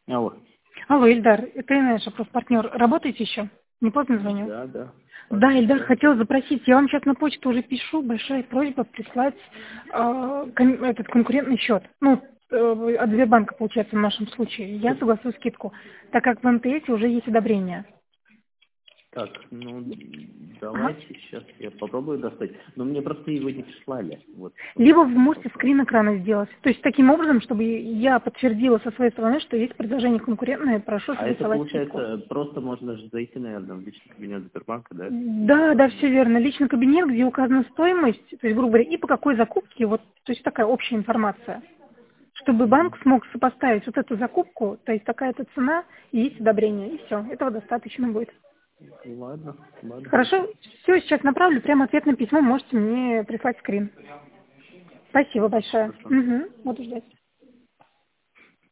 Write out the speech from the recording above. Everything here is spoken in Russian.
Алло. Алло, Ильдар, это наш партнер. Работаете еще? Не поздно звоню? Да, да. Да, Ильдар, хотела запросить. Я вам сейчас на почту уже пишу. Большая просьба прислать этот конкурентный счет. Ну, от Сбербанка, получается, в нашем случае. Я согласую скидку, так как в МТС уже есть одобрение. Так, ну, Ага. давайте сейчас я попробую достать. Но мне просто его не прислали. Вот. Либо вы можете скрин экрана сделать. То есть таким образом, чтобы я подтвердила со своей стороны, что есть предложение конкурентное, прошу А это согласовать скидку. получается, просто можно же зайти, наверное, в личный кабинет Сбербанка, да? Да, да, все верно. Личный кабинет, где указана стоимость, то есть, грубо говоря, и по какой закупке, вот, то есть такая общая информация. Чтобы банк смог сопоставить вот эту закупку, то есть такая-то цена, и есть одобрение, и все. Этого достаточно будет. Ладно, ладно. Хорошо, все, сейчас направлю, прямо ответное письмо, можете мне прислать скрин. Спасибо большое. Хорошо. Угу, буду ждать.